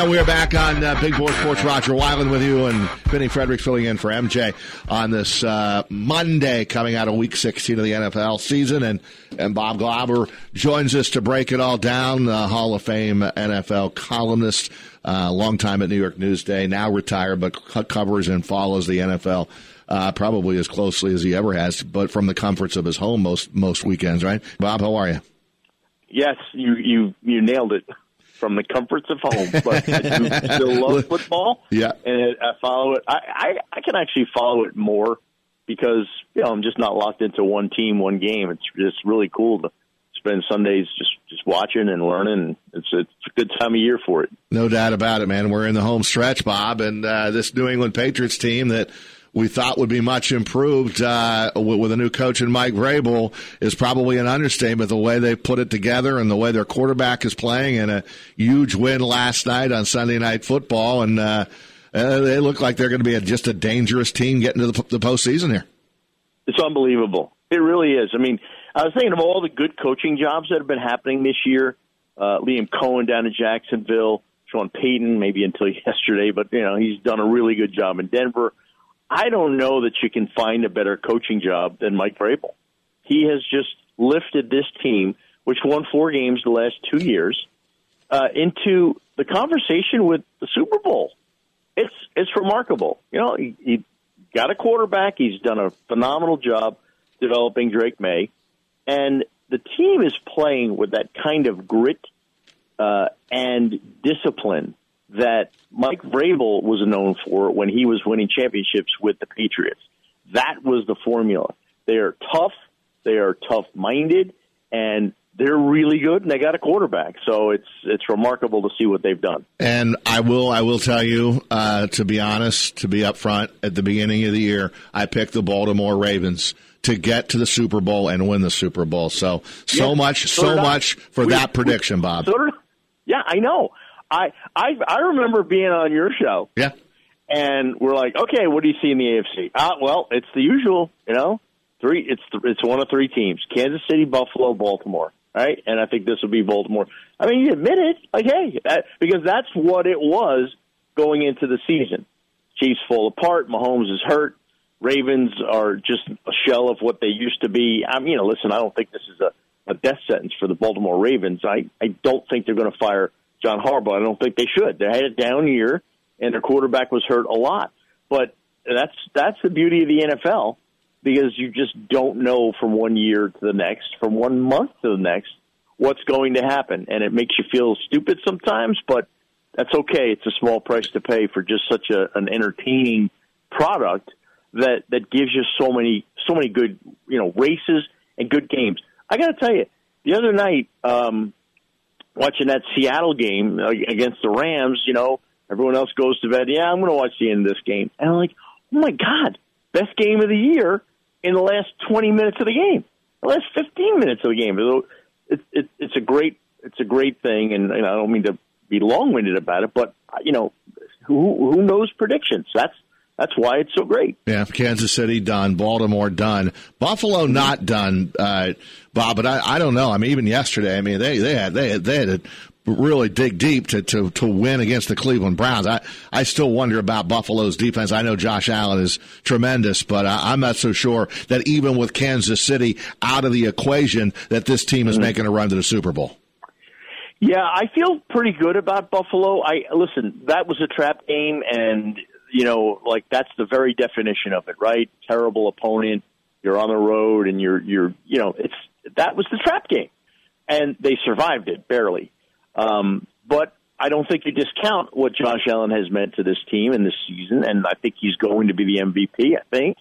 And we're back on Big Boy Sports. Roger Weiland with you, and Vinny Fredericks filling in for MJ on this Monday coming out of Week 16 of the NFL season. And Bob Glauber joins us to break it all down, Hall of Fame NFL columnist, long time at New York Newsday, now retired, but covers and follows the NFL probably as closely as he ever has, but from the comforts of his home most weekends, right? Bob, how are you? Yes, you nailed it. From the comforts of home, but I do still love football. Yeah, and I follow it. I can actually follow it more because I'm just not locked into one team, one game. It's just really cool to spend Sundays just watching and learning. It's a good time of year for it. No doubt about it, man. We're in the home stretch, Bob, and this New England Patriots team that we thought would be much improved with a new coach in Mike Vrabel is probably an understatement, the way they put it together and the way their quarterback is playing, and a huge win last night on Sunday Night Football. And they look like they're going to be just a dangerous team getting to the postseason here. It's unbelievable. It really is. I mean, I was thinking of all the good coaching jobs that have been happening this year. Liam Cohen down in Jacksonville, Sean Payton, maybe until yesterday, but he's done a really good job in Denver. I don't know that you can find a better coaching job than Mike Vrabel. He has just lifted this team, which won 4 games the last 2 years, into the conversation with the Super Bowl. It's remarkable. He got a quarterback. He's done a phenomenal job developing Drake May. And the team is playing with that kind of grit and discipline that Mike Vrabel was known for when he was winning championships with the Patriots. That was the formula. They are tough, they are tough-minded, and they're really good, and they got a quarterback. So it's remarkable to see what they've done. And I will tell you, to be honest, to be upfront, at the beginning of the year, I picked the Baltimore Ravens to get to the Super Bowl and win the Super Bowl. So much for that prediction, Bob. Yeah, I know. I remember being on your show. Yeah. And we're like, okay, what do you see in the AFC? Well, it's the usual, three. It's one of 3 teams: Kansas City, Buffalo, Baltimore. Right? And I think this will be Baltimore. I mean, you admit it, because that's what it was going into the season. Chiefs fall apart. Mahomes is hurt. Ravens are just a shell of what they used to be. Listen, I don't think this is a death sentence for the Baltimore Ravens. I don't think they're going to fire John Harbaugh. I don't think they should. They had a down year, and their quarterback was hurt a lot. But that's the beauty of the NFL, because you just don't know from one year to the next, from 1 month to the next, what's going to happen. And it makes you feel stupid sometimes, but that's okay. It's a small price to pay for just such an entertaining product that gives you so many good races and good games. I got to tell you, the other night, watching that Seattle game against the Rams, everyone else goes to bed. Yeah, I'm going to watch the end of this game. And I'm like, oh, my God, best game of the year in the last 20 minutes of the game, the last 15 minutes of the game. It's a great thing, and I don't mean to be long-winded about it, but, who knows predictions? That's why it's so great. Yeah, Kansas City done, Baltimore done, Buffalo not done, Bob. But I don't know. I mean, even yesterday, they had to really dig deep to win against the Cleveland Browns. I still wonder about Buffalo's defense. I know Josh Allen is tremendous, but I'm not so sure that even with Kansas City out of the equation, that this team is making a run to the Super Bowl. Yeah, I feel pretty good about Buffalo. Listen, that was a trap game, and that's the very definition of it, right? Terrible opponent. You're on the road, and that was the trap game, and they survived it barely. But I don't think you discount what Josh Allen has meant to this team in this season, and I think he's going to be the MVP, I think.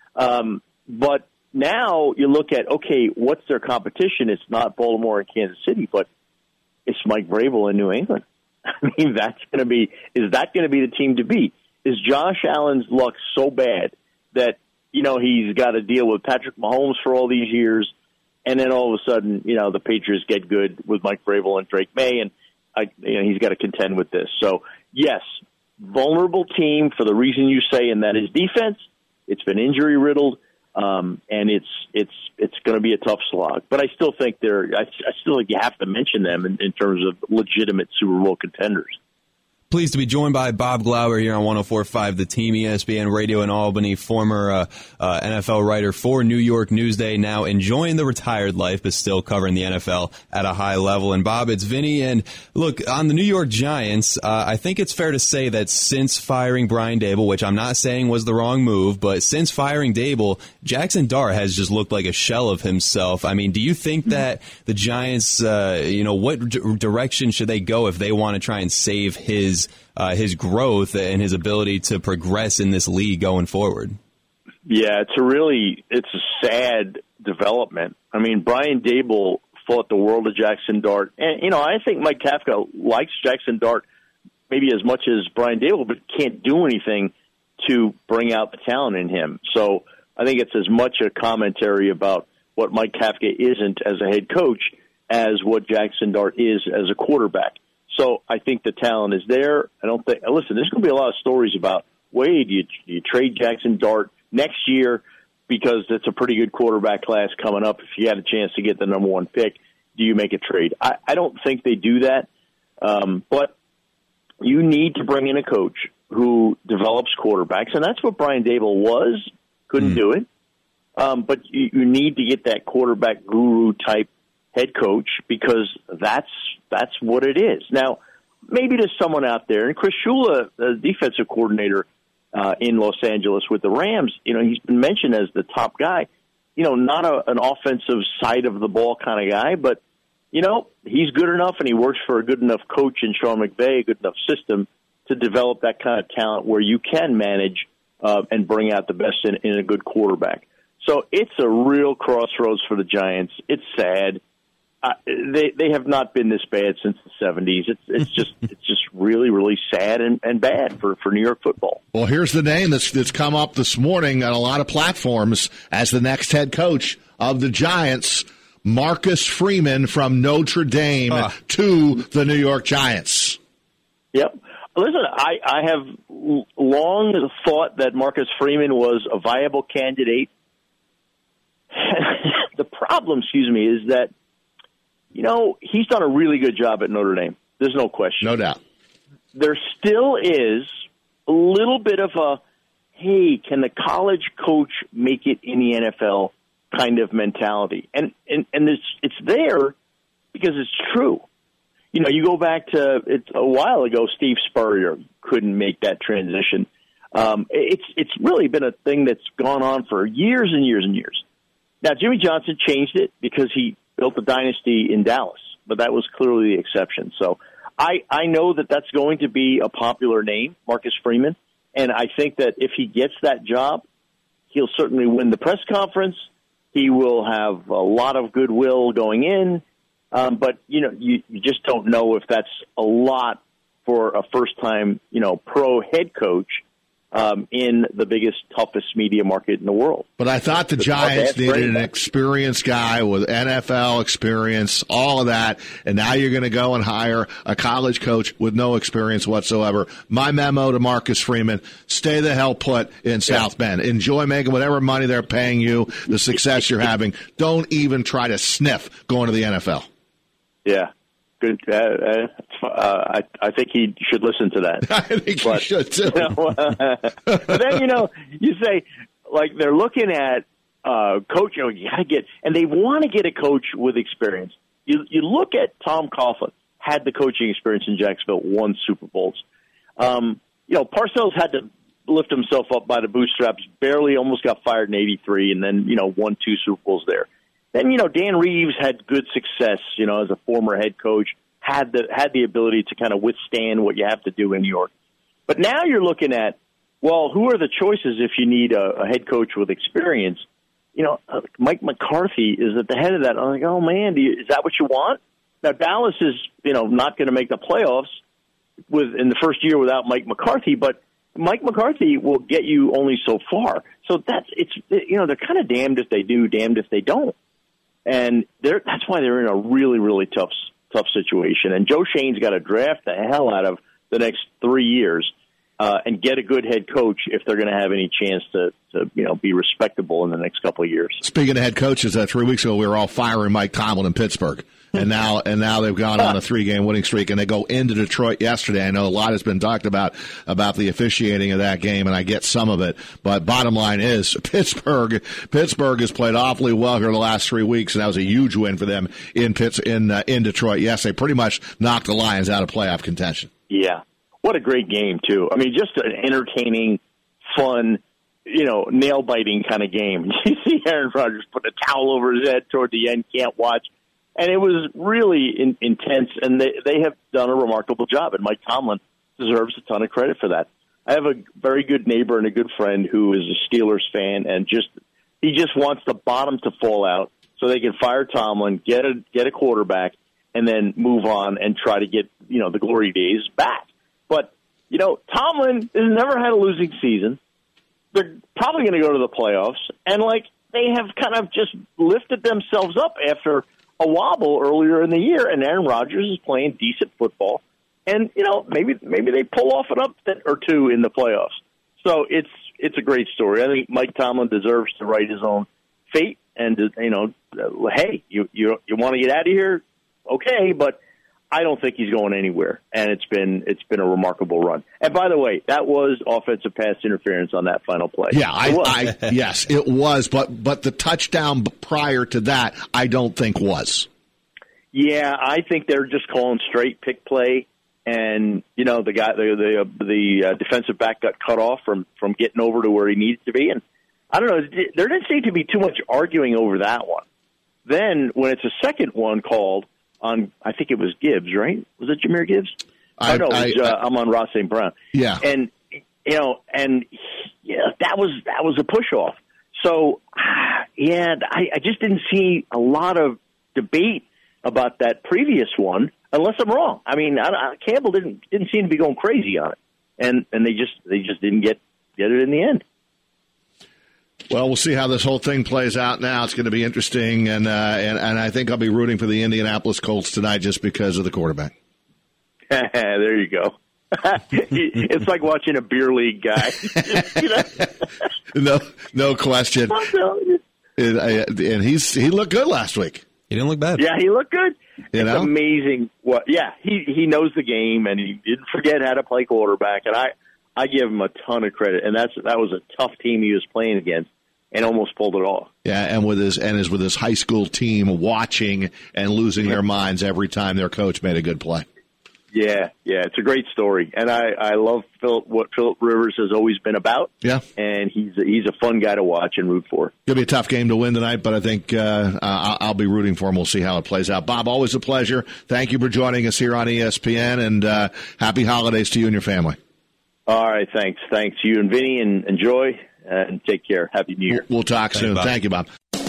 But now you look at, okay, what's their competition? It's not Baltimore and Kansas City, but it's Mike Vrabel in New England. I mean, is that going to be the team to beat? Is Josh Allen's luck so bad that, he's got to deal with Patrick Mahomes for all these years, and then all of a sudden, the Patriots get good with Mike Vrabel and Drake May, and he's got to contend with this. So, yes, vulnerable team for the reason you say, and that is defense. It's been injury-riddled, and it's going to be a tough slog. But I still think I still think you have to mention them in terms of legitimate Super Bowl contenders. Pleased to be joined by Bob Glauber here on 104.5 The Team, ESPN Radio in Albany, former NFL writer for New York Newsday, now enjoying the retired life, but still covering the NFL at a high level. And Bob, it's Vinny. And look, on the New York Giants, I think it's fair to say that since firing Brian Daboll, which I'm not saying was the wrong move, but since firing Daboll, Jackson Dart has just looked like a shell of himself. I mean, do you think that the Giants, what direction should they go if they want to try and save his growth and his ability to progress in this league going forward? Yeah, it's a sad development. I mean, Brian Daboll thought the world of Jackson Dart. And, I think Mike Kafka likes Jackson Dart maybe as much as Brian Daboll, but can't do anything to bring out the talent in him. So I think it's as much a commentary about what Mike Kafka isn't as a head coach as what Jackson Dart is as a quarterback. So I think the talent is there. Listen, there's going to be a lot of stories about, Wade, you trade Jackson Dart next year because it's a pretty good quarterback class coming up. If you had a chance to get the number one pick, do you make a trade? I don't think they do that. But you need to bring in a coach who develops quarterbacks, and that's what Brian Daboll was. Couldn't do it. But you need to get that quarterback guru type head coach because that's what it is. Now, maybe there's someone out there, and Chris Shula, the defensive coordinator in Los Angeles with the Rams, he's been mentioned as the top guy. Not an offensive side of the ball kind of guy, but he's good enough, and he works for a good enough coach in Sean McVay, a good enough system to develop that kind of talent where you can manage and bring out the best in a good quarterback. So it's a real crossroads for the Giants. It's sad. They have not been this bad since the 70s. It's just really, really sad and bad for New York football. Well, here's the name that's come up this morning on a lot of platforms as the next head coach of the Giants, Marcus Freeman from Notre Dame to the New York Giants. Yep. Listen, I have long thought that Marcus Freeman was a viable candidate. The problem, is that he's done a really good job at Notre Dame. There's no question. No doubt. There still is a little bit of a, hey, can the college coach make it in the NFL kind of mentality? And it's there because it's true. You go back to a while ago, Steve Spurrier couldn't make that transition. It's really been a thing that's gone on for years and years and years. Now, Jimmy Johnson changed it because he built a dynasty in Dallas, but that was clearly the exception. So I know that that's going to be a popular name, Marcus Freeman, and I think that if he gets that job, he'll certainly win the press conference. He will have a lot of goodwill going in, but you just don't know if that's a lot for a first-time pro head coach in the biggest, toughest media market in the world. But I thought the Giants needed an experienced guy with NFL experience, all of that, and now you're going to go and hire a college coach with no experience whatsoever. My memo to Marcus Freeman, stay the hell put in South Bend. Enjoy making whatever money they're paying you, the success you're having. Don't even try to sniff going to the NFL. Yeah. Good. I think he should listen to that. I think he should too. But then you say they're looking at coach. You got to get, and they want to get a coach with experience. You look at Tom Coughlin, had the coaching experience in Jacksonville, won Super Bowls. Parcells had to lift himself up by the bootstraps. Barely, almost got fired in '83, and then won 2 Super Bowls there. Then, Dan Reeves had good success, as a former head coach, had the ability to kind of withstand what you have to do in New York. But now you're looking at, well, who are the choices if you need a head coach with experience? Mike McCarthy is at the head of that. I'm like, oh, man, is that what you want? Now, Dallas is, not going to make the playoffs in the first year without Mike McCarthy, but Mike McCarthy will get you only so far. So they're kind of damned if they do, damned if they don't. And that's why they're in a really, really tough situation. And Joe Shane's got to draft the hell out of the next 3 years and get a good head coach if they're going to have any chance to be respectable in the next couple of years. Speaking of head coaches, 3 weeks ago we were all firing Mike Tomlin in Pittsburgh. And now they've gone on a 3-game winning streak, and they go into Detroit yesterday. I know a lot has been talked about the officiating of that game, and I get some of it. But bottom line is Pittsburgh has played awfully well here the last 3 weeks, and that was a huge win for them in Detroit. Yes, they pretty much knocked the Lions out of playoff contention. Yeah. What a great game, too. I mean, just an entertaining, fun, nail-biting kind of game. You see Aaron Rodgers put a towel over his head toward the end, can't watch. And it was really intense, and they have done a remarkable job, and Mike Tomlin deserves a ton of credit for that. I have a very good neighbor and a good friend who is a Steelers fan, and he just wants the bottom to fall out so they can fire Tomlin, get a quarterback, and then move on and try to get the glory days back. But Tomlin has never had a losing season. They're probably going to go to the playoffs, and they have kind of just lifted themselves up after a wobble earlier in the year, and Aaron Rodgers is playing decent football, and maybe they pull off an upset or two in the playoffs. So it's a great story. I think Mike Tomlin deserves to write his own fate, and hey, you want to get out of here, okay, but I don't think he's going anywhere, and it's been a remarkable run. And by the way, that was offensive pass interference on that final play. Yeah, yes, it was, but the touchdown prior to that, I don't think was. Yeah, I think they're just calling straight pick play, and the guy, the defensive back got cut off from getting over to where he needed to be, and I don't know, there didn't seem to be too much arguing over that one. Then when it's a second one called on, I think it was Gibbs, right? Was it Jahmyr Gibbs? I'm on Ross St. Brown. Yeah. And, that was a push-off. So, I just didn't see a lot of debate about that previous one, unless I'm wrong. I mean, Campbell didn't seem to be going crazy on it. And they just didn't get it in the end. Well, we'll see how this whole thing plays out now. It's going to be interesting, and I think I'll be rooting for the Indianapolis Colts tonight just because of the quarterback. There you go. It's like watching a beer league guy. No question. And he looked good last week. He didn't look bad. Yeah, he looked good. It's amazing. He knows the game, and he didn't forget how to play quarterback, and I give him a ton of credit, and that was a tough team he was playing against, and almost pulled it off. Yeah, and with his high school team watching and losing their minds every time their coach made a good play. Yeah, it's a great story, and I love what Philip Rivers has always been about. Yeah, and he's a fun guy to watch and root for. It'll be a tough game to win tonight, but I think I'll be rooting for him. We'll see how it plays out. Bob, always a pleasure. Thank you for joining us here on ESPN, and happy holidays to you and your family. All right, thanks. You and Vinny, and enjoy, and take care. Happy New Year. We'll talk soon. Thank you, Bob.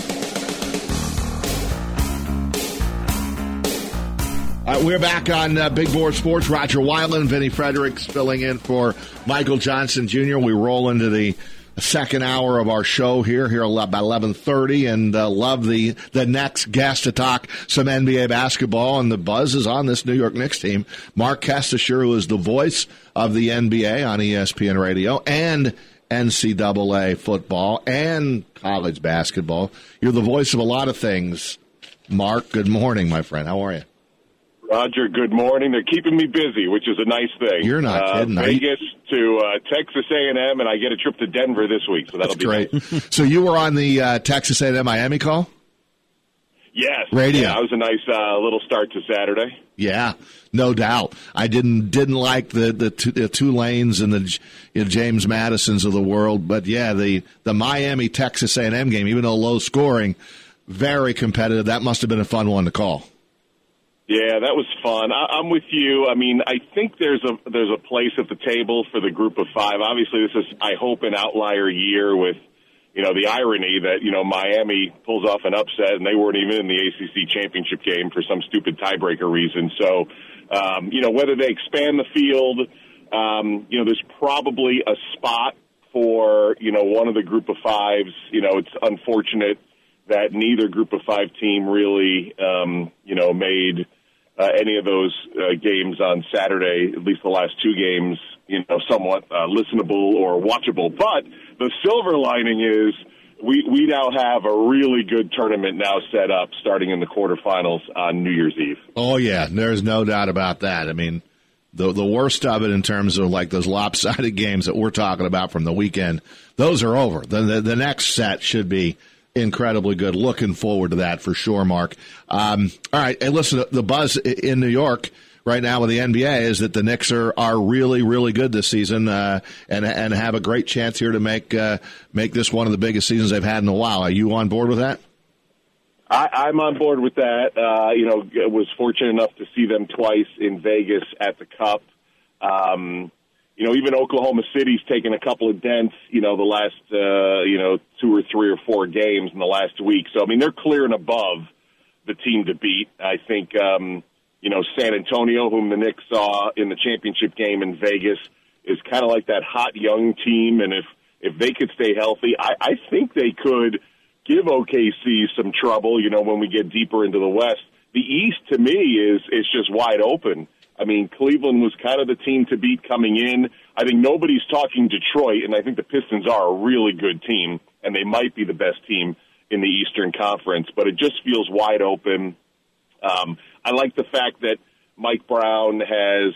We're back on Big Board Sports. Roger Weiland, Vinny Fredericks filling in for Michael Johnson Jr. We roll into the second hour of our show here about 11:30, and love the next guest to talk some NBA basketball, and the buzz is on this New York Knicks team. Mark Kestisher, who is the voice of the NBA on ESPN Radio and NCAA football and college basketball. You're the voice of a lot of things. Mark, good morning, my friend. How are you? Roger, good morning. They're keeping me busy, which is a nice thing. You're not kidding. Vegas to Texas A&M, and I get a trip to Denver this week, so that'll be great. Nice. So you were on the Texas A&M Miami call? Yes. Radio. Yeah, it was a nice little start to Saturday. Yeah, no doubt. I didn't like the Tulanes and the James Madisons of the world, but yeah, the Miami Texas A&M game, even though low scoring, very competitive. That must have been a fun one to call. Yeah, that was fun. I'm with you. I mean, I think there's a place at the table for the group of five. Obviously, this is, I hope, an outlier year with, the irony that, Miami pulls off an upset and they weren't even in the ACC championship game for some stupid tiebreaker reason. So, whether they expand the field, there's probably a spot for, one of the group of fives. It's unfortunate that neither group of five team really, made any of those games on Saturday, at least the last two games, somewhat listenable or watchable. But the silver lining is we now have a really good tournament now set up starting in the quarterfinals on New Year's Eve. Oh, yeah, there's no doubt about that. I mean, the worst of it in terms of like those lopsided games that we're talking about from the weekend, those are over. The next set should be incredibly good. Looking forward to that for sure, Mark. All right, and listen, the buzz in New York right now with the NBA is that the Knicks are really, really good this season and have a great chance here to make this one of the biggest seasons they've had in a while. Are you on board with that? I'm on board with that. Was fortunate enough to see them twice in Vegas at the Cup. Even Oklahoma City's taken a couple of dents, the last, 2 or 3 or 4 games in the last week. So, I mean, they're clear and above the team to beat. I think, San Antonio, whom the Knicks saw in the championship game in Vegas, is kind of like that hot young team. And if they could stay healthy, I think they could give OKC some trouble, when we get deeper into the West. The East, to me, is just wide open. I mean, Cleveland was kind of the team to beat coming in. I think nobody's talking Detroit, and I think the Pistons are a really good team, and they might be the best team in the Eastern Conference, but it just feels wide open. I like the fact that Mike Brown has,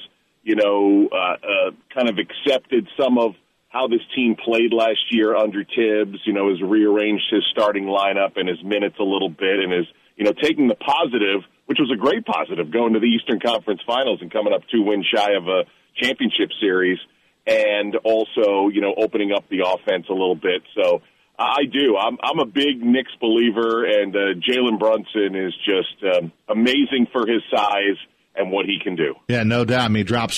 kind of accepted some of how this team played last year under Tibbs, has rearranged his starting lineup and his minutes a little bit and is, taking the positive, which was a great positive, going to the Eastern Conference Finals and coming up 2 wins shy of a championship series, and also, opening up the offense a little bit. So I do. I'm a big Knicks believer, and Jalen Brunson is just amazing for his size and what he can do. Yeah, no doubt. I mean, he drops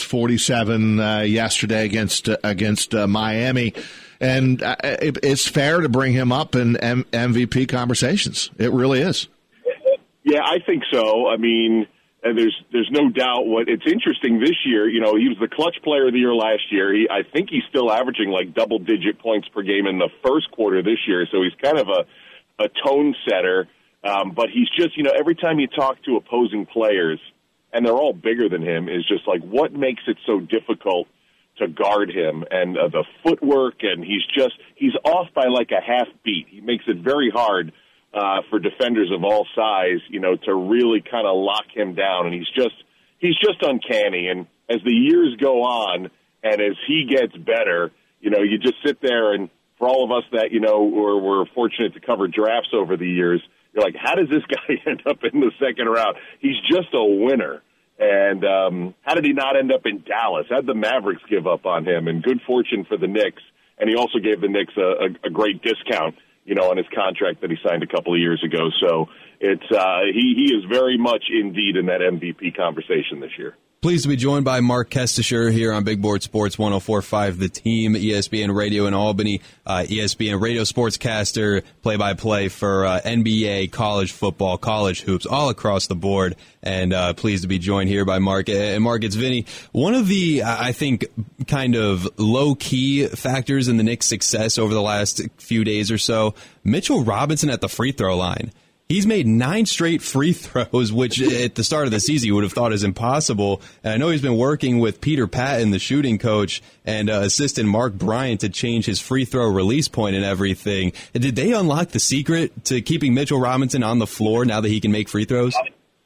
47 yesterday against Miami, and it's fair to bring him up in MVP conversations. It really is. Yeah, I think so. I mean, there's no doubt. It's interesting this year. He was the clutch player of the year last year. I think he's still averaging like double-digit points per game in the first quarter this year. So he's kind of a tone setter. But he's just, every time you talk to opposing players, and they're all bigger than him, is just like, what makes it so difficult to guard him? And the footwork, and he's off by like a half beat. He makes it very hard for defenders of all size, to really kind of lock him down. And he's just uncanny. And as the years go on and as he gets better, you just sit there, and for all of us that, we're fortunate to cover drafts over the years, you're like, how does this guy end up in the second round? He's just a winner. And how did he not end up in Dallas? How did the Mavericks give up on him? And good fortune for the Knicks. And he also gave the Knicks a great discount, on his contract that he signed a couple of years ago. So it's he is very much indeed in that MVP conversation this year. Pleased to be joined by Mark Kestisher here on Big Board Sports 104.5 The Team, ESPN Radio in Albany, ESPN Radio sportscaster, play-by-play for NBA, college football, college hoops, all across the board. And pleased to be joined here by Mark. And Mark, it's Vinny. One of the, I think, kind of low-key factors in the Knicks' success over the last few days or so, Mitchell Robinson at the free throw line. He's made 9 straight free throws, which at the start of the season you would have thought is impossible. And I know he's been working with Peter Patton, the shooting coach, and assistant Mark Bryant to change his free throw release point and everything. Did they unlock the secret to keeping Mitchell Robinson on the floor now that he can make free throws?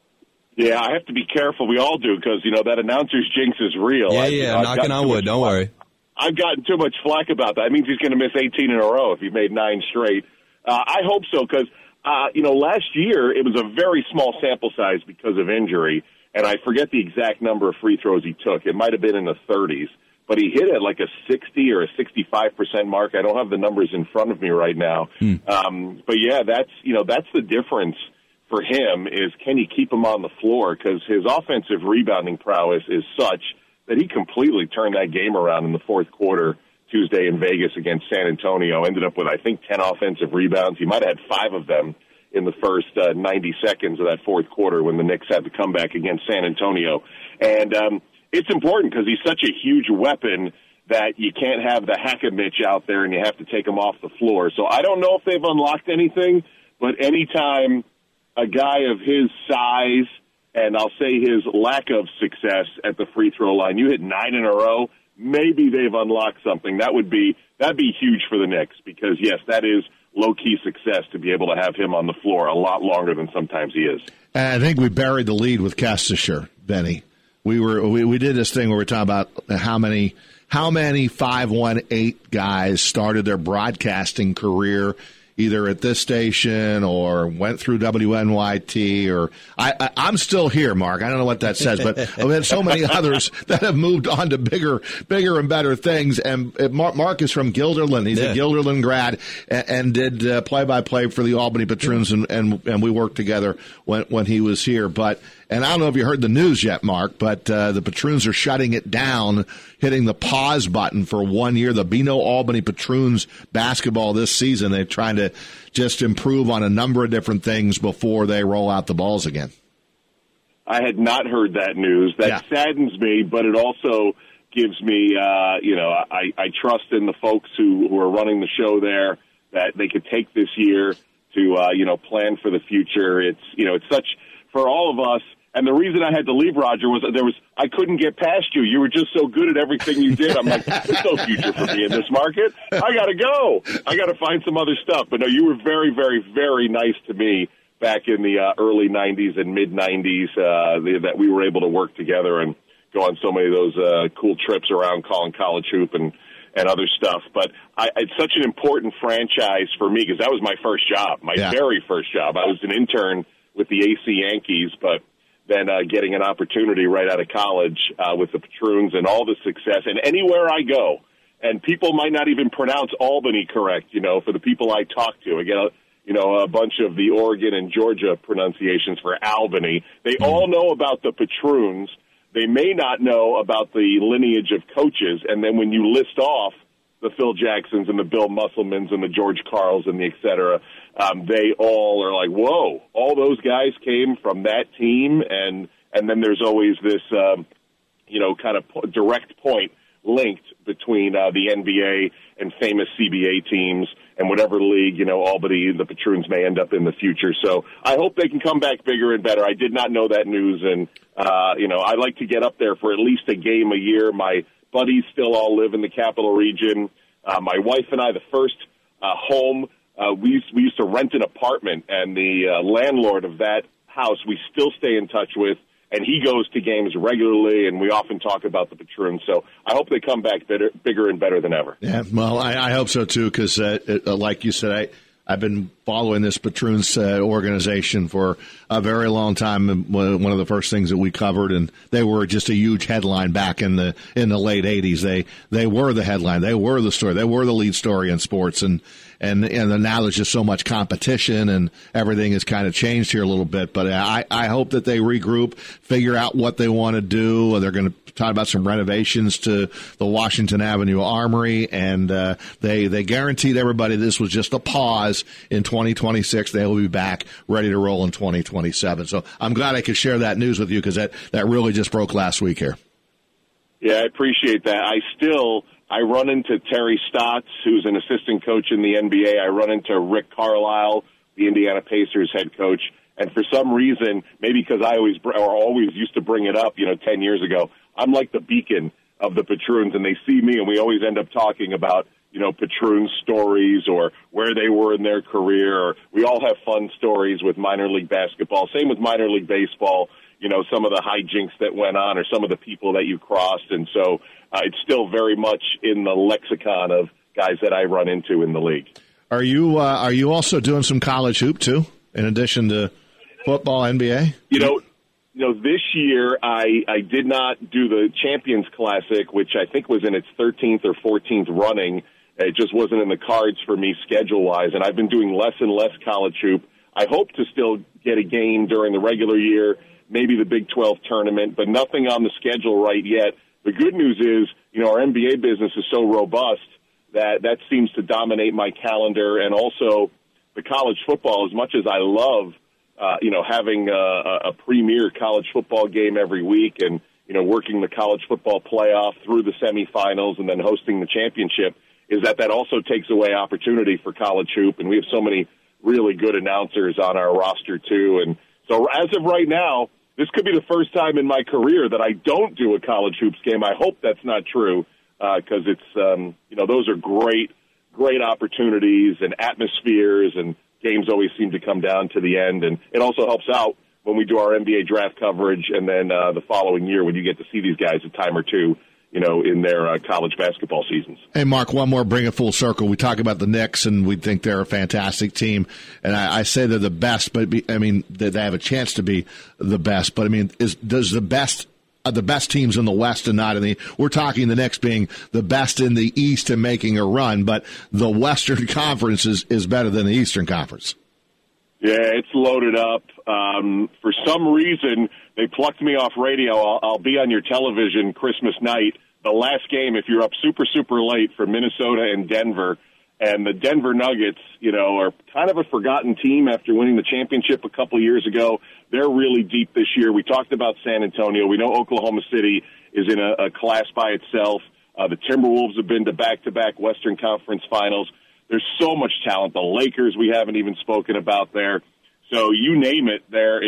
Yeah, I have to be careful. We all do, because, that announcer's jinx is real. Yeah, knocking on wood. Don't worry. I've gotten too much flack about that. It means he's going to miss 18 in a row if he made 9 straight. I hope so, because last year it was a very small sample size because of injury, and I forget the exact number of free throws he took. It might have been in the 30s, but he hit at like a 60 or a 65% mark. I don't have the numbers in front of me right now. But yeah, that's the difference for him, is can you keep him on the floor? Because his offensive rebounding prowess is such that he completely turned that game around in the fourth quarter Tuesday in Vegas against San Antonio. Ended up with, I think, 10 offensive rebounds. He might have had 5 of them in the first 90 seconds of that fourth quarter when the Knicks had to come back against San Antonio. And it's important because he's such a huge weapon that you can't have the Hack-a-Mitch out there and you have to take him off the floor. So I don't know if they've unlocked anything, but anytime a guy of his size, and I'll say his lack of success at the free throw line, you hit 9 in a row, maybe they've unlocked something. That'd be huge for the Knicks, because yes, that is low-key success to be able to have him on the floor a lot longer than sometimes he is. And I think we buried the lead with Kestisher, Benny. We did this thing where we're talking about how many 518 guys started their broadcasting career either at this station or went through WNYT or I'm still here, Mark. I don't know what that says, but we had so many others that have moved on to bigger and better things. And Mark is from Guilderland. He's a Guilderland grad and did play-by-play for the Albany Patroons, and we worked together when he was here. And I don't know if you heard the news yet, Mark, but the Patroons are shutting it down, hitting the pause button for 1 year. There'll be no Albany Patroons basketball this season. They're trying to just improve on a number of different things before they roll out the balls again. I had not heard that news. That saddens me, but it also gives me, I trust in the folks who are running the show there that they could take this year to, plan for the future. It's such, for all of us. And the reason I had to leave, Roger, was I couldn't get past you. You were just so good at everything you did. I'm like, there's no future for me in this market. I got to go. I got to find some other stuff. But no, you were very, very, very nice to me back in the early 90s and mid-90s that we were able to work together and go on so many of those cool trips around calling college hoop and other stuff. But it's such an important franchise for me because that was my first job, very first job. I was an intern with the AC Yankees, but then getting an opportunity right out of college with the Patroons and all the success. And anywhere I go, and people might not even pronounce Albany correct, for the people I talk to. I get a bunch of the Oregon and Georgia pronunciations for Albany. They all know about the Patroons. They may not know about the lineage of coaches. And then when you list off the Phil Jacksons and the Bill Musselmans and the George Karls and the et cetera, they all are like, whoa, all those guys came from that team. And then there's always this, kind of direct point linked between the NBA and famous CBA teams and whatever league, Albany, the Patroons may end up in the future. So I hope they can come back bigger and better. I did not know that news. And, I like to get up there for at least a game a year. My buddies still all live in the capital region. My wife and I, the first home, we used to rent an apartment, and the landlord of that house we still stay in touch with, and he goes to games regularly, and we often talk about the Patroons. So I hope they come back bigger and better than ever. Yeah, well, I hope so, too, because like you said, I've been following this Patroons organization for a very long time. One of the first things that we covered, and they were just a huge headline back in the late 80s. They were the headline. They were the story. They were the lead story in sports. And now there's just so much competition, and everything has kind of changed here a little bit. But I hope that they regroup, figure out what they want to do. They're going to talk about some renovations to the Washington Avenue Armory, and they guaranteed everybody this was just a pause. In 2026, they will be back ready to roll in 2027. So I'm glad I could share that news with you because that really just broke last week here. Yeah, I appreciate that. I run into Terry Stotts, who's an assistant coach in the NBA. I run into Rick Carlisle, the Indiana Pacers head coach. And for some reason, maybe because I always used to bring it up, 10 years ago, I'm like the beacon of the Patroons, and they see me, and we always end up talking about Patroon stories or where they were in their career. Or we all have fun stories with minor league basketball. Same with minor league baseball, some of the hijinks that went on or some of the people that you crossed. And so it's still very much in the lexicon of guys that I run into in the league. Are you also doing some college hoop too, in addition to football, NBA? This year I did not do the Champions Classic, which I think was in its 13th or 14th running. It just wasn't in the cards for me schedule-wise, and I've been doing less and less college hoop. I hope to still get a game during the regular year, maybe the Big 12 tournament, but nothing on the schedule right yet. The good news is, our NBA business is so robust that seems to dominate my calendar, and also the college football, as much as I love having a premier college football game every week and, working the college football playoff through the semifinals and then hosting the championship, is that also takes away opportunity for college hoop. And we have so many really good announcers on our roster, too. And so as of right now, this could be the first time in my career that I don't do a college hoops game. I hope that's not true because it's, those are great great opportunities and atmospheres, and games always seem to come down to the end. And it also helps out when we do our NBA draft coverage, and then the following year when you get to see these guys a time or two, in their college basketball seasons. Hey, Mark, one more, bring it full circle. We talk about the Knicks, and we think they're a fantastic team. And I say they're the best, but they have a chance to be the best. But, does the best teams in the West and not in the – we're talking the Knicks being the best in the East and making a run, but the Western Conference is better than the Eastern Conference. Yeah, it's loaded up. For some reason, they plucked me off radio. I'll be on your television Christmas night, the last game, if you're up super, super late, for Minnesota and Denver. And the Denver Nuggets, are kind of a forgotten team after winning the championship a couple of years ago. They're really deep this year. We talked about San Antonio. We know Oklahoma City is in a class by itself. The Timberwolves have been to back-to-back Western Conference finals. There's so much talent. The Lakers we haven't even spoken about there. So you name it,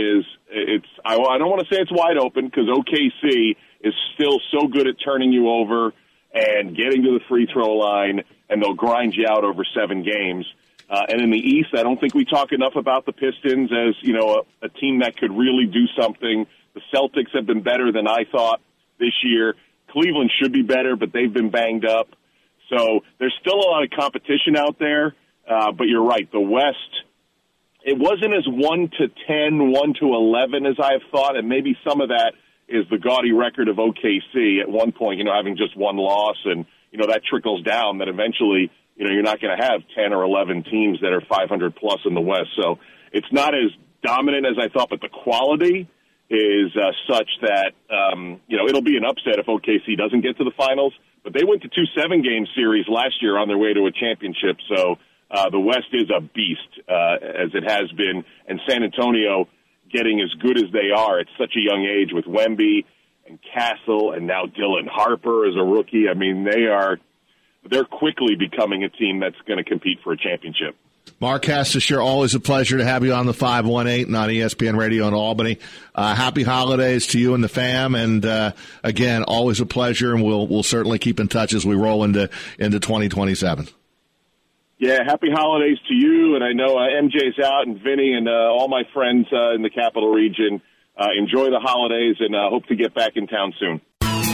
I don't want to say it's wide open because OKC is still so good at turning you over and getting to the free throw line, and they'll grind you out over 7 games. And in the East, I don't think we talk enough about the Pistons as, a team that could really do something. The Celtics have been better than I thought this year. Cleveland should be better, but they've been banged up. So there's still a lot of competition out there, but you're right. The West, it wasn't as 1-10, 1-11 as I have thought, and maybe some of that is the gaudy record of OKC at one point, having just one loss, and, that trickles down that eventually, you're not going to have 10 or 11 teams that are 500-plus in the West. So it's not as dominant as I thought, but the quality is such that, it'll be an upset if OKC doesn't get to the finals. But they went to 2 7-game series last year on their way to a championship. So the West is a beast, as it has been. And San Antonio getting as good as they are at such a young age with Wemby and Castle and now Dylan Harper as a rookie. They're quickly becoming a team that's going to compete for a championship. Mark Hessisher, always a pleasure to have you on the 518 and on ESPN Radio in Albany. Happy holidays to you and the fam, and again, always a pleasure, and we'll certainly keep in touch as we roll into 2027. Yeah, happy holidays to you, and I know MJ's out, and Vinny, and all my friends in the Capital Region. Enjoy the holidays, and hope to get back in town soon.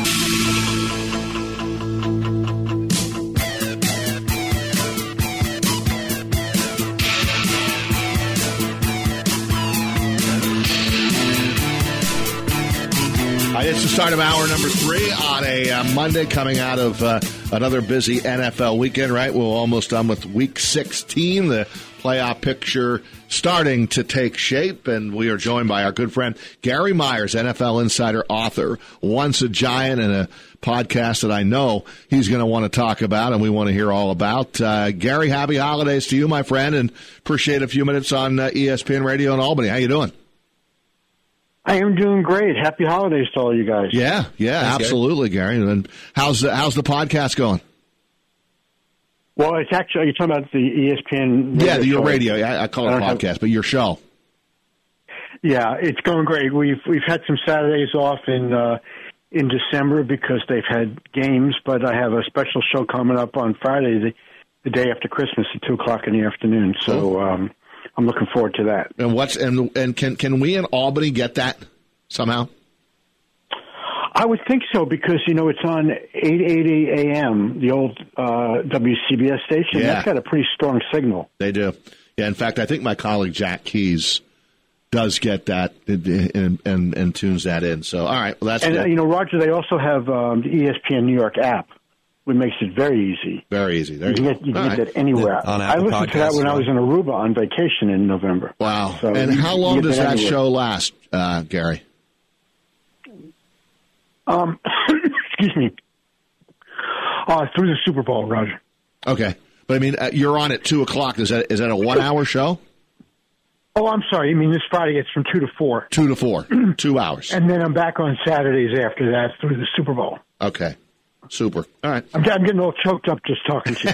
It's the start of hour number 3 on a Monday, coming out of another busy NFL weekend, right? We're almost done with Week 16, the playoff picture starting to take shape, and we are joined by our good friend Gary Myers, NFL insider, author, once a Giant, and a podcast that I know he's going to want to talk about and we want to hear all about. Gary, happy holidays to you, my friend, and appreciate a few minutes on ESPN Radio in Albany. How you doing? I am doing great. Happy holidays to all you guys. Yeah, thanks, absolutely, Gary. And how's the podcast going? Well, it's actually, you're talking about the ESPN radio your show. radio. I call it a podcast, but your show. Yeah, it's going great. We've had some Saturdays off in December because they've had games, but I have a special show coming up on Friday, the day after Christmas at 2:00 in the afternoon. So I'm looking forward to that. And can we in Albany get that somehow? I would think so because, it's on 880 AM, the old WCBS station. Yeah. That's got a pretty strong signal. They do. Yeah, in fact, I think my colleague Jack Keys does get that and tunes that in. So, all right. Well, that's good. Roger, they also have the ESPN New York app, which makes it very easy. Very easy. There you go. You can get that anywhere. Yeah, I listened to that when I was in Aruba on vacation in November. Wow. So and how long does that show last, Gary? Excuse me. Through the Super Bowl, Roger. Okay. But, you're on at 2:00. Is that a 1-hour show? Oh, I'm sorry. This Friday it's from 2 to 4. 2 to 4. 2 hours. And then I'm back on Saturdays after that through the Super Bowl. Okay. Super. All right. I'm getting all choked up just talking to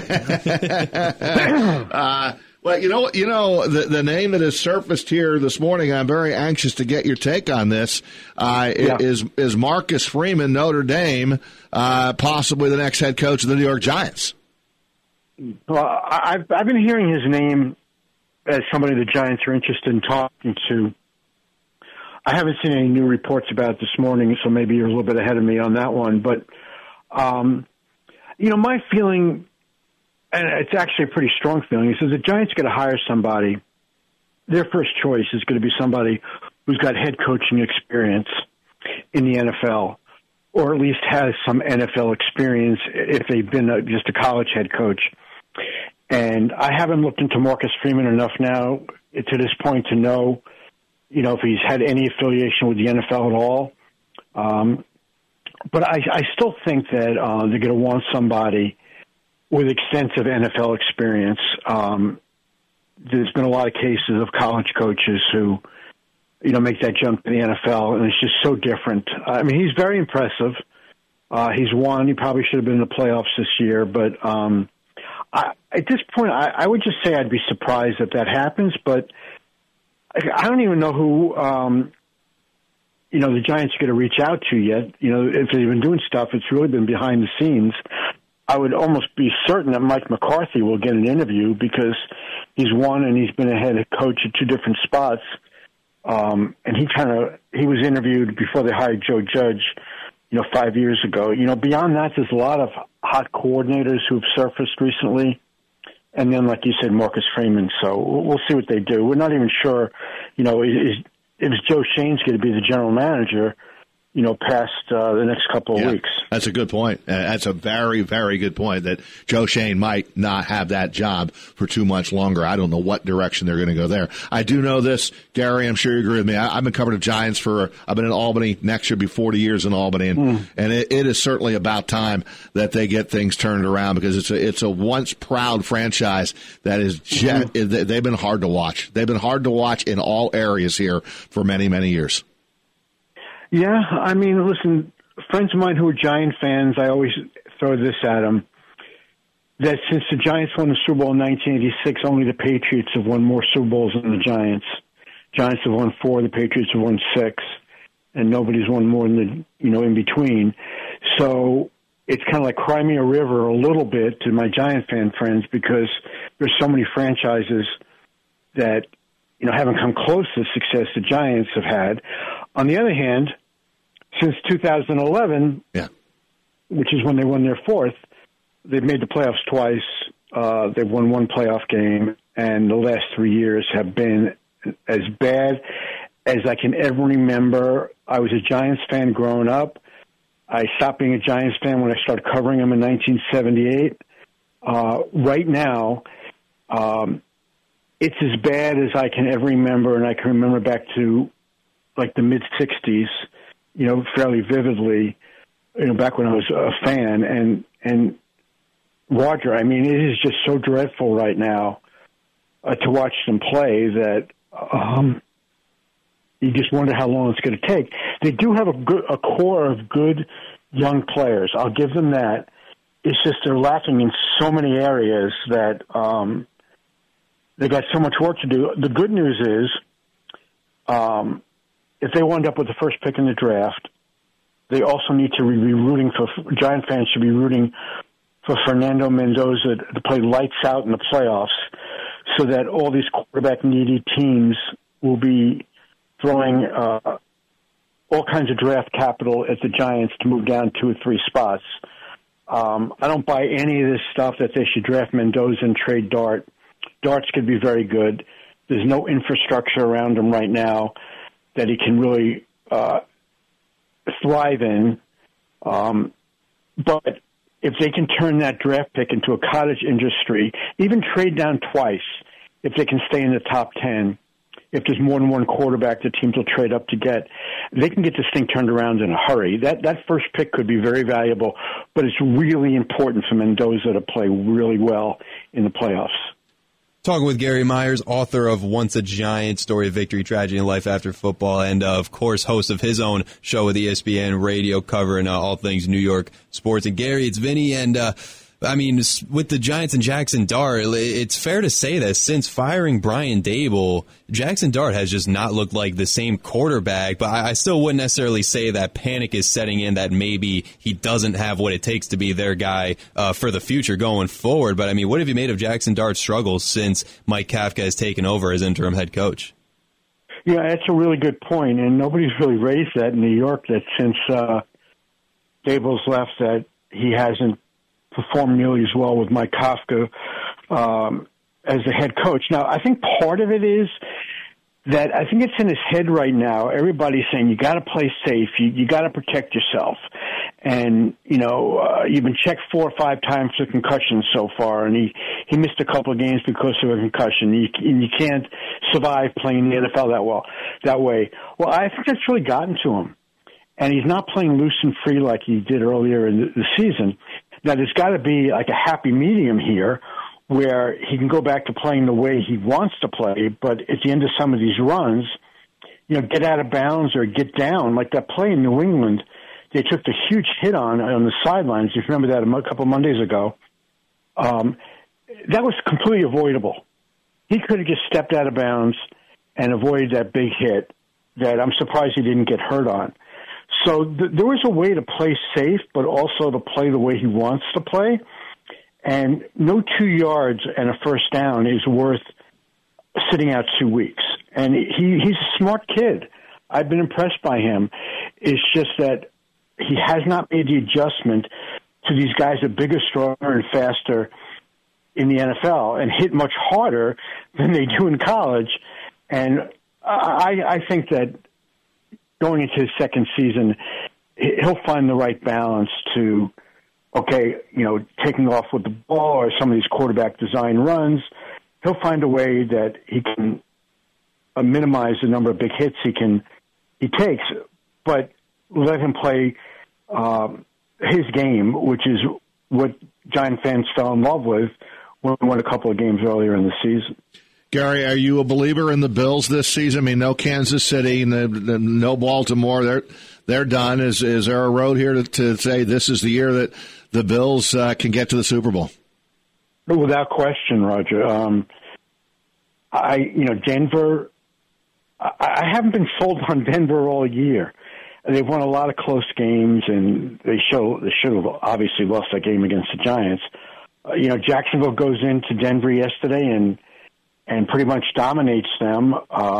you. Well, the name that has surfaced here this morning, I'm very anxious to get your take on this, is Marcus Freeman, Notre Dame, possibly the next head coach of the New York Giants? Well, I've been hearing his name as somebody the Giants are interested in talking to. I haven't seen any new reports about it this morning, so maybe you're a little bit ahead of me on that one. But, my feeling, and it's actually a pretty strong feeling, is that the Giants got to hire somebody. Their first choice is going to be somebody who's got head coaching experience in the NFL, or at least has some NFL experience if they've been just a college head coach. And I haven't looked into Marcus Freeman enough now to this point to know, if he's had any affiliation with the NFL at all. But I still think that they're going to want somebody with extensive NFL experience. There's been a lot of cases of college coaches who, make that jump to the NFL, and it's just so different. I mean, he's very impressive. He's won. He probably should have been in the playoffs this year. But at this point, I would just say I'd be surprised if that happens. But I don't even know who, the Giants are going to reach out to yet. If they've been doing stuff, it's really been behind the scenes. I would almost be certain that Mike McCarthy will get an interview because he's won and he's been a head coach at two different spots. And he was interviewed before they hired Joe Judge, 5 years ago. Beyond that, there's a lot of hot coordinators who've surfaced recently. And then, like you said, Marcus Freeman. So we'll see what they do. We're not even sure, if Joe Shane's going to be the general manager, past the next couple of weeks. That's a good point. That's a very, very good point that Joe Shane might not have that job for too much longer. I don't know what direction they're going to go there. I do know this, Gary, I'm sure you agree with me. I've been covering the Giants I've been in Albany. Next year will be 40 years in Albany. And it is certainly about time that they get things turned around because it's a once proud franchise that is, they've been hard to watch. They've been hard to watch in all areas here for many, many years. Yeah, I mean, listen, friends of mine who are Giant fans, I always throw this at them, that since the Giants won the Super Bowl in 1986, only the Patriots have won more Super Bowls than the Giants. Giants have won 4, the Patriots have won 6, and nobody's won more than in between. So it's kind of like cry me a river a little bit to my Giant fan friends because there's so many franchises that, haven't come close to the success the Giants have had. On the other hand, since 2011, which is when they won their 4th, they've made the playoffs twice. They've won 1 playoff game, and the last 3 years have been as bad as I can ever remember. I was a Giants fan growing up. I stopped being a Giants fan when I started covering them in 1978. Right now, it's as bad as I can ever remember, and I can remember back to like the mid-'60s, fairly vividly, back when I was a fan. And Roger, I mean, it is just so dreadful right now to watch them play that you just wonder how long it's going to take. They do have a core of good young players. I'll give them that. It's just they're lacking in so many areas that they got so much work to do. The good news is, if they wind up with the first pick in the draft, they also need to be rooting for – Giant fans should be rooting for Fernando Mendoza to play lights out in the playoffs so that all these quarterback-needy teams will be throwing all kinds of draft capital at the Giants to move down 2 or 3 spots. I don't buy any of this stuff that they should draft Mendoza and trade Dart. Dart's could be very good. There's no infrastructure around him right now that he can really thrive in. But if they can turn that draft pick into a cottage industry, even trade down twice, if they can stay in the top 10, if there's more than one quarterback the teams will trade up to get, they can get this thing turned around in a hurry. That first pick could be very valuable, but it's really important for Mendoza to play really well in the playoffs. Talking with Gary Myers, author of Once a Giant, Story of Victory, Tragedy, and Life After Football, and, of course, host of his own show with ESPN Radio covering all things New York sports. And, Gary, it's Vinny, and I mean, with the Giants and Jackson Dart, it's fair to say that since firing Brian Daboll, Jackson Dart has just not looked like the same quarterback, but I still wouldn't necessarily say that panic is setting in, that maybe he doesn't have what it takes to be their guy for the future going forward. But, I mean, what have you made of Jackson Dart's struggles since Mike Kafka has taken over as interim head coach? Yeah, that's a really good point, and nobody's really raised that in New York, that since Daboll's left, that he hasn't performed nearly as well with Mike Kafka as the head coach. Now, I think part of it is that I think it's in his head right now. Everybody's saying you got to play safe, you got to protect yourself, and you've been checked 4 or 5 times for concussions so far, and he missed a couple of games because of a concussion. You can't survive playing the NFL that way. Well, I think that's really gotten to him, and he's not playing loose and free like he did earlier in the season. Now, there's got to be like a happy medium here where he can go back to playing the way he wants to play, but at the end of some of these runs, get out of bounds or get down. Like that play in New England, they took a huge hit on the sidelines. If you remember that a couple of Mondays ago. That was completely avoidable. He could have just stepped out of bounds and avoided that big hit that I'm surprised he didn't get hurt on. So there was a way to play safe, but also to play the way he wants to play. And no 2 yards and a first down is worth sitting out 2 weeks. And he's a smart kid. I've been impressed by him. It's just that he has not made the adjustment to these guys that are bigger, stronger, and faster in the NFL and hit much harder than they do in college. And I think that going into his second season, he'll find the right balance to, taking off with the ball or some of these quarterback design runs. He'll find a way that he can minimize the number of big hits he takes, but let him play his game, which is what Giant fans fell in love with when we won a couple of games earlier in the season. Gary, are you a believer in the Bills this season? I mean, no Kansas City, no Baltimore. They're done. Is there a road here to say this is the year that the Bills can get to the Super Bowl? Without question, Roger. Denver. I haven't been sold on Denver all year. They've won a lot of close games, and they should have obviously lost that game against the Giants. Jacksonville goes into Denver yesterday and pretty much dominates them.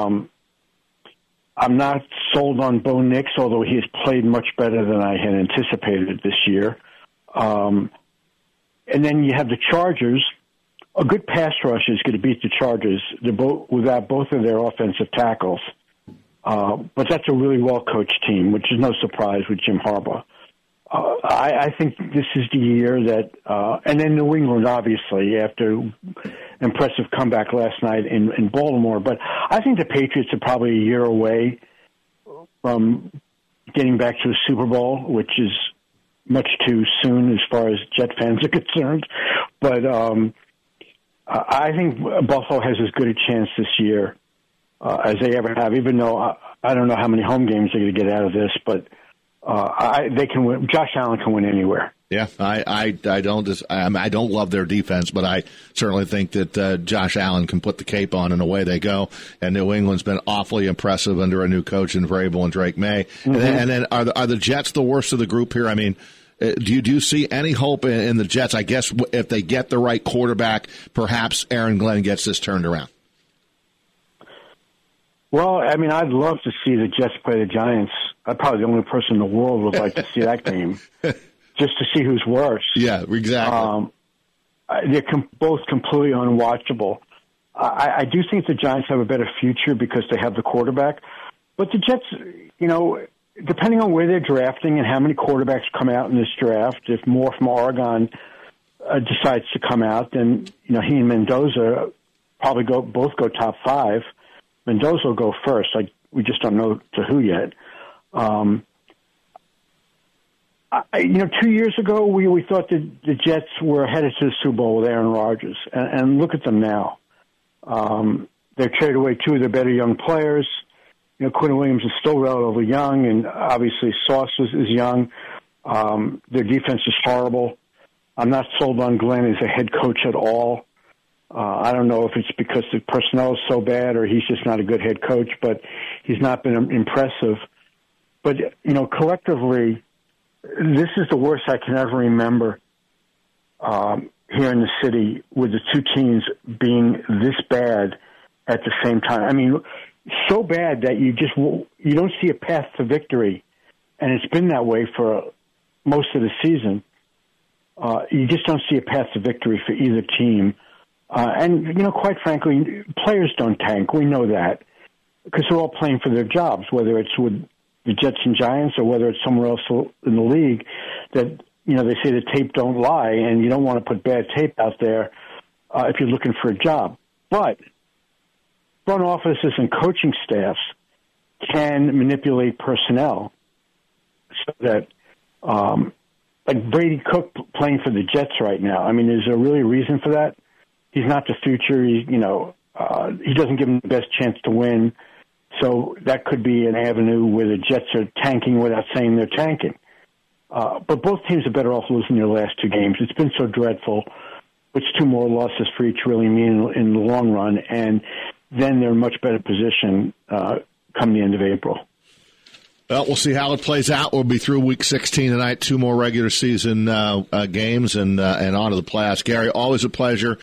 I'm not sold on Bo Nix, although he has played much better than I had anticipated this year. And then you have the Chargers. A good pass rush is going to beat the Chargers. They're without both of their offensive tackles. But that's a really well-coached team, which is no surprise with Jim Harbaugh. I think this is the year that, and then New England, obviously, after impressive comeback last night in Baltimore. But I think the Patriots are probably a year away from getting back to a Super Bowl, which is much too soon as far as Jet fans are concerned. But I think Buffalo has as good a chance this year as they ever have, even though I don't know how many home games they're going to get out of this, but they can win. Josh Allen can win anywhere. Yeah, I don't love their defense, but I certainly think that Josh Allen can put the cape on and away they go. And New England's been awfully impressive under a new coach in Vrabel and Drake May. Mm-hmm. And then are the Jets the worst of the group here? I mean, do you see any hope in the Jets? I guess if they get the right quarterback, perhaps Aaron Glenn gets this turned around. Well, I mean, I'd love to see the Jets play the Giants. I'm probably the only person in the world would like to see that game, just to see who's worse. Yeah, exactly. They're both completely unwatchable. I do think the Giants have a better future because they have the quarterback. But the Jets, depending on where they're drafting and how many quarterbacks come out in this draft, if more from Oregon decides to come out, then he and Mendoza probably both go top 5. Mendoza will go first. We just don't know to who yet. 2 years ago, we thought that the Jets were headed to the Super Bowl with Aaron Rodgers, and look at them now. They've traded away 2 of their better young players. Quinn Williams is still relatively young, and obviously Sauce is young. Their defense is horrible. I'm not sold on Glenn as a head coach at all. I don't know if it's because the personnel is so bad or he's just not a good head coach, but he's not been impressive. But, collectively, this is the worst I can ever remember here in the city with the two teams being this bad at the same time. I mean, so bad that you don't see a path to victory, and it's been that way for most of the season. You just don't see a path to victory for either team. And, quite frankly, players don't tank. We know that because they're all playing for their jobs, whether it's with the Jets and Giants or whether it's somewhere else in the league that, they say the tape don't lie, and you don't want to put bad tape out there if you're looking for a job. But front offices and coaching staffs can manipulate personnel so that, like Brady Cook playing for the Jets right now, I mean, is there really a reason for that? He's not the future. He doesn't give them the best chance to win. So that could be an avenue where the Jets are tanking without saying they're tanking. But both teams are better off losing their last two games. It's been so dreadful. What's two more losses for each really mean in the long run? And then they're in a much better position come the end of April. Well, we'll see how it plays out. We'll be through Week 16 tonight, two more regular season games, and on to the playoffs. Gary, always a pleasure.